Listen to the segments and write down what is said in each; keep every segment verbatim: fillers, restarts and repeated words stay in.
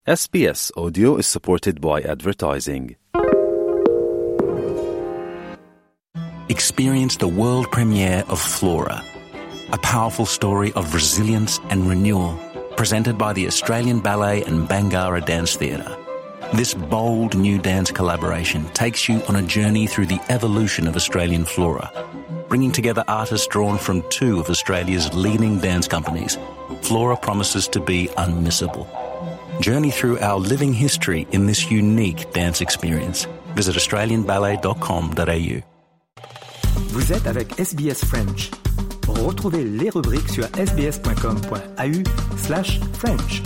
S B S Audio is supported by advertising. Experience the world premiere of Flora, a powerful story of resilience and renewal, presented by the Australian Ballet and Bangarra Dance Theatre. This bold new dance collaboration takes you on a journey through the evolution of Australian flora, bringing together artists drawn from two of Australia's leading dance companies. Flora promises to be unmissable. Journey through our living history in this unique dance experience. Visit australian ballet dot com dot a u. Vous êtes avec S B S French. Retrouvez les rubriques sur sbs.com.au slash French.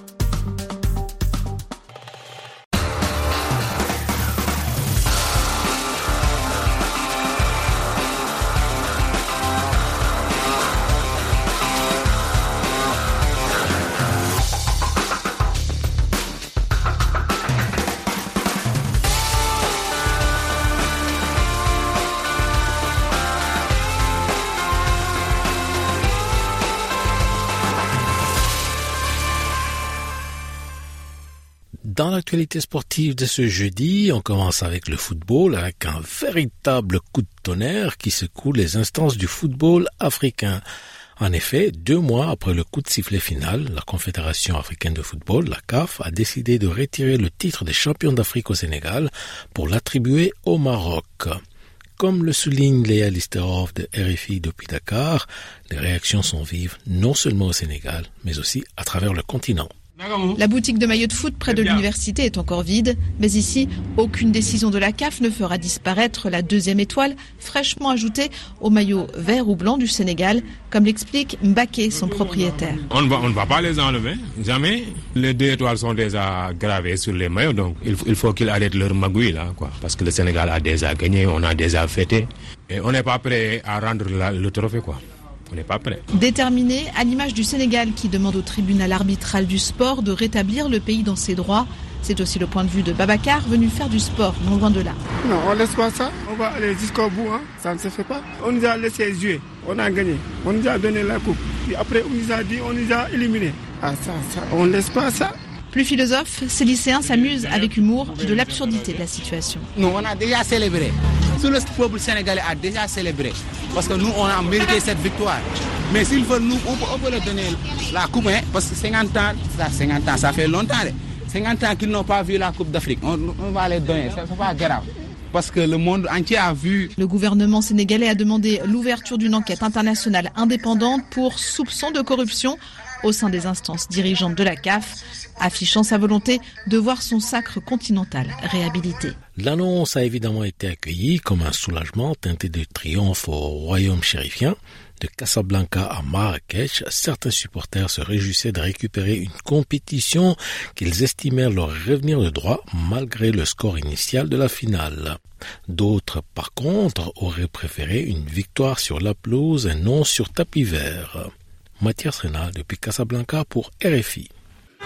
Dans l'actualité sportive de ce jeudi, on commence avec le football, avec un véritable coup de tonnerre qui secoue les instances du football africain. En effet, deux mois après le coup de sifflet final, la Confédération africaine de football, la C A F, a décidé de retirer le titre des champions d'Afrique au Sénégal pour l'attribuer au Maroc. Comme le souligne Léa Listerhoff de R F I depuis Dakar, les réactions sont vives non seulement au Sénégal, mais aussi à travers le continent. La boutique de maillots de foot près de l'université est encore vide, mais ici, aucune décision de la C A F ne fera disparaître la deuxième étoile fraîchement ajoutée au maillot vert ou blanc du Sénégal, comme l'explique Mbaké, son propriétaire. On ne va, on ne va pas les enlever, jamais. Les deux étoiles sont déjà gravées sur les maillots, donc il faut, il faut qu'ils arrêtent leur magouille, là, quoi, parce que le Sénégal a déjà gagné, on a déjà fêté, et on n'est pas prêt à rendre la, le trophée, quoi. On n'est pas prêt. Déterminé, à l'image du Sénégal qui demande au tribunal arbitral du sport de rétablir le pays dans ses droits. C'est aussi le point de vue de Babacar, venu faire du sport, non loin de là. Non, on laisse pas ça. On va aller jusqu'au bout. Hein. Ça ne se fait pas. On nous a laissé jouer. On a gagné. On nous a donné la coupe. Puis après, on nous a dit, on nous a éliminés. Ah ça, ça, on laisse pas ça. Plus philosophe, ces lycéens s'amusent avec humour de l'absurdité de la situation. Nous, on a déjà célébré. Tout le peuple sénégalais a déjà célébré. Parce que nous, on a mérité cette victoire. Mais s'il faut nous, on peut, on peut leur donner la coupe, hein, parce que cinquante ans, ça, cinquante ans, ça fait longtemps. cinquante ans qu'ils n'ont pas vu la Coupe d'Afrique. On, on va les donner, ça n'est pas grave. Parce que le monde entier a vu. Le gouvernement sénégalais a demandé l'ouverture d'une enquête internationale indépendante pour soupçon de corruption au sein des instances dirigeantes de la C A F, affichant sa volonté de voir son sacre continental réhabilité. L'annonce a évidemment été accueillie comme un soulagement teinté de triomphe au royaume chérifien. De Casablanca à Marrakech, certains supporters se réjouissaient de récupérer une compétition qu'ils estimèrent leur revenir de droit malgré le score initial de la finale. D'autres, par contre, auraient préféré une victoire sur la pelouse et non sur tapis vert. Mathias Renal depuis Casablanca pour R F I.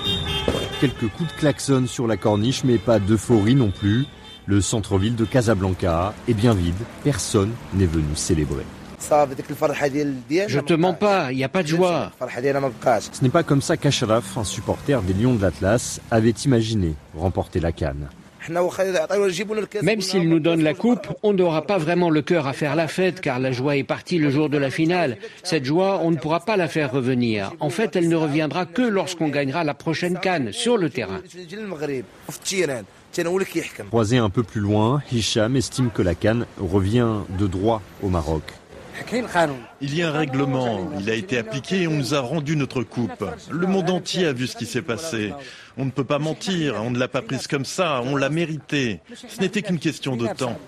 Quelques coups de klaxon sur la corniche, mais pas d'euphorie non plus. Le centre-ville de Casablanca est bien vide, personne n'est venu célébrer. Je te mens pas, il n'y a pas de joie. Ce n'est pas comme ça qu'Ashraf, un supporter des Lions de l'Atlas, avait imaginé remporter la CAN. Même s'ils nous donnent la coupe, on n'aura pas vraiment le cœur à faire la fête car la joie est partie le jour de la finale. Cette joie, on ne pourra pas la faire revenir. En fait, elle ne reviendra que lorsqu'on gagnera la prochaine CAN sur le terrain. Croisé un peu plus loin, Hicham estime que la CAN revient de droit au Maroc. Il y a un règlement, il a été appliqué et on nous a rendu notre coupe. Le monde entier a vu ce qui s'est passé. On ne peut pas mentir, on ne l'a pas prise comme ça, on l'a méritée. Ce n'était qu'une question de temps.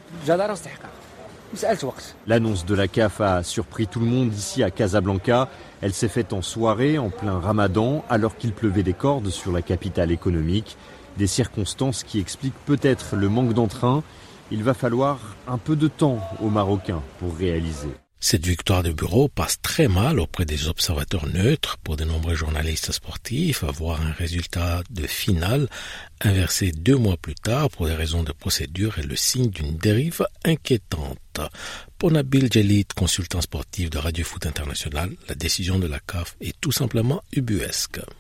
L'annonce de la C A F a surpris tout le monde ici à Casablanca. Elle s'est faite en soirée, en plein ramadan, alors qu'il pleuvait des cordes sur la capitale économique. Des circonstances qui expliquent peut-être le manque d'entrain. Il va falloir un peu de temps aux Marocains pour réaliser. Cette victoire de bureau passe très mal auprès des observateurs neutres. Pour de nombreux journalistes sportifs, avoir un résultat de finale inversé deux mois plus tard pour des raisons de procédure est le signe d'une dérive inquiétante. Pour Nabil Djelit, consultant sportif de Radio Foot International, la décision de la C A F est tout simplement ubuesque.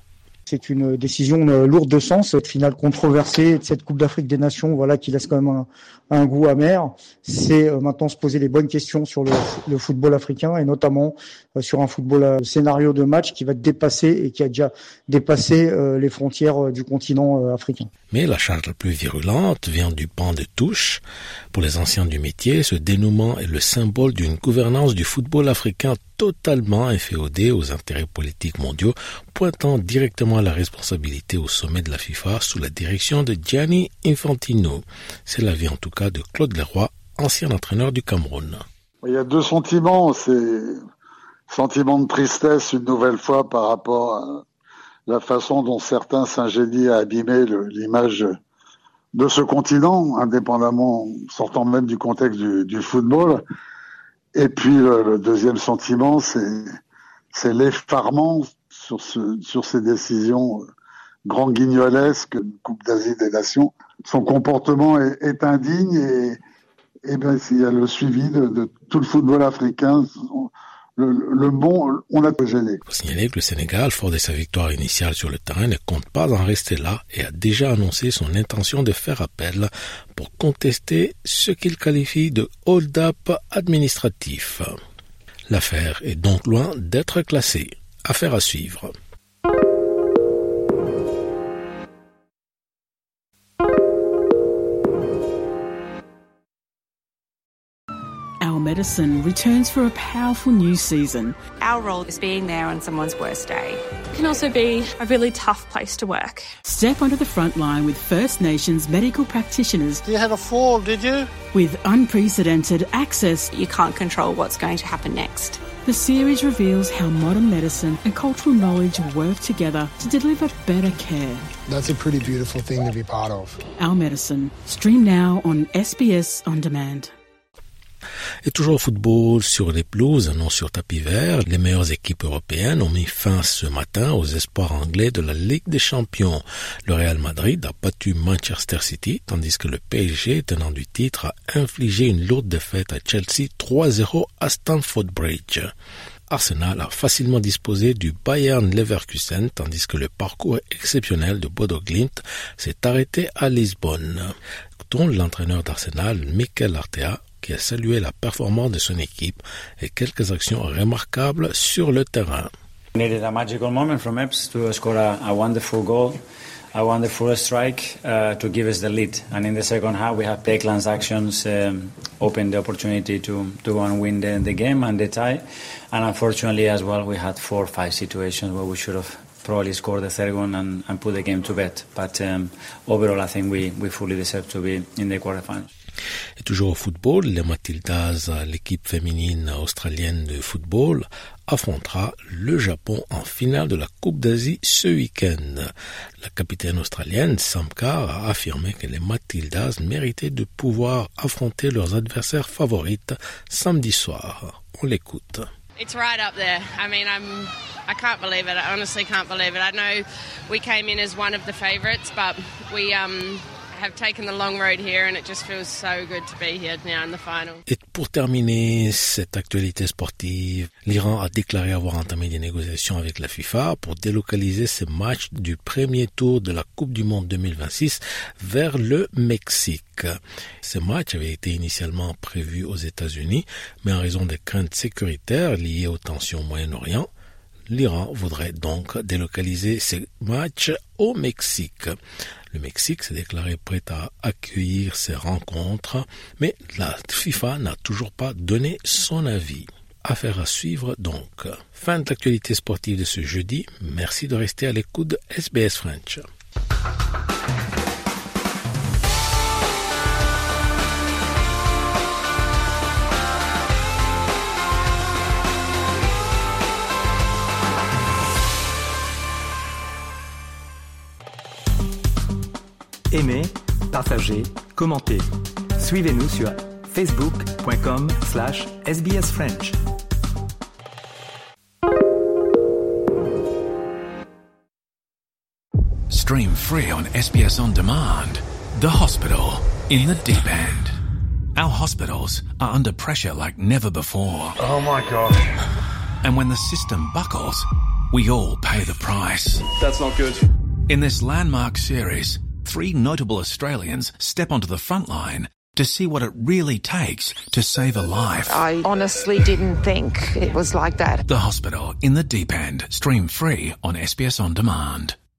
C'est une décision lourde de sens, cette finale controversée de cette Coupe d'Afrique des Nations, voilà, qui laisse quand même un, un goût amer. C'est maintenant se poser les bonnes questions sur le, le football africain et notamment sur un football euh, scénario de match qui va dépasser et qui a déjà dépassé euh, les frontières euh, du continent euh, africain. Mais la charge la plus virulente vient du banc de touche. Pour les anciens du métier, ce dénouement est le symbole d'une gouvernance du football africain totalement inféodée aux intérêts politiques mondiaux, pointant directement la responsabilité au sommet de la FIFA sous la direction de Gianni Infantino. C'est l'avis en tout cas de Claude Leroy, ancien entraîneur du Cameroun. Il y a deux sentiments, c'est sentiment de tristesse une nouvelle fois par rapport à la façon dont certains s'ingénient à abîmer le, l'image de ce continent, indépendamment, sortant même du contexte du, du football. Et puis le, le deuxième sentiment, c'est, c'est l'effarement sur, ce, sur ces décisions grand guignolesques, Coupe d'Asie des Nations. Son comportement est, est indigne et, et bien, il y a le suivi de, de tout le football africain. Le, le bon, on a gêné. Il faut signaler que le Sénégal, fort de sa victoire initiale sur le terrain, ne compte pas en rester là et a déjà annoncé son intention de faire appel pour contester ce qu'il qualifie de hold-up administratif. L'affaire est donc loin d'être classée. Affaire à suivre. Our Medicine returns for a powerful new season. Our role is being there on someone's worst day. It can also be a really tough place to work. Step onto the front line with First Nations medical practitioners. You had a fall, did you? With unprecedented access. You can't control what's going to happen next. The series reveals how modern medicine and cultural knowledge work together to deliver better care. That's a pretty beautiful thing to be part of. Our Medicine. Stream now on S B S On Demand. Et toujours au football sur les pelouses, non sur tapis vert, les meilleures équipes européennes ont mis fin ce matin aux espoirs anglais de la Ligue des Champions. Le Real Madrid a battu Manchester City, tandis que le P S G, tenant du titre, a infligé une lourde défaite à Chelsea trois zéro à Stamford Bridge. Arsenal a facilement disposé du Bayern Leverkusen, tandis que le parcours exceptionnel de Bodo Glimt s'est arrêté à Lisbonne. Écoutons l'entraîneur d'Arsenal, Mikel Arteta, qui a salué la performance de son équipe et quelques actions remarquables sur le terrain. We needed a magical moment from Epps to score a, a wonderful goal, a wonderful strike uh, to give us the lead. And in the second half, we had Pekland's actions um, opened the opportunity to, to go and win the, the game and the tie. And unfortunately as well, we had four or five situations where we should have probably scored the third one and, and put the game to bed. But um, overall, I think we, we fully deserve to be in the quarterfinals. Et toujours au football, les Matildas, l'équipe féminine australienne de football, affrontera le Japon en finale de la Coupe d'Asie ce week-end. La capitaine australienne, Sam Kerr, a affirmé que les Matildas méritaient de pouvoir affronter leurs adversaires favorites samedi soir. On l'écoute. It's right up there. I mean, I'm, I can't believe it. I honestly can't believe it. I know we came in as one of the favourites, but we... Um, have taken the long road here and it just feels so good to be here now in the final. Et pour terminer cette actualité sportive, l'Iran a déclaré avoir entamé des négociations avec la FIFA pour délocaliser ses matchs du premier tour de la Coupe du Monde deux mille vingt-six vers le Mexique. Ces matchs avaient été initialement prévus aux États-Unis, mais en raison des craintes sécuritaires liées aux tensions au Moyen-Orient, l'Iran voudrait donc délocaliser ces matchs au Mexique. Le Mexique s'est déclaré prêt à accueillir ces rencontres, mais la FIFA n'a toujours pas donné son avis. Affaire à suivre donc. Fin de l'actualité sportive de ce jeudi. Merci de rester à l'écoute de S B S French. Aimez, partagez, commentez. Suivez-nous sur facebook.com slash sbsfrench. Stream free on S B S On Demand. The Hospital in the Deep End. Our hospitals are under pressure like never before. Oh my God. And when the system buckles, We all pay the price. That's not good. In this landmark series, three notable Australians step onto the front line to see what it really takes to save a life. I honestly didn't think it was like that. The Hospital in the Deep End. Stream free on S B S On Demand.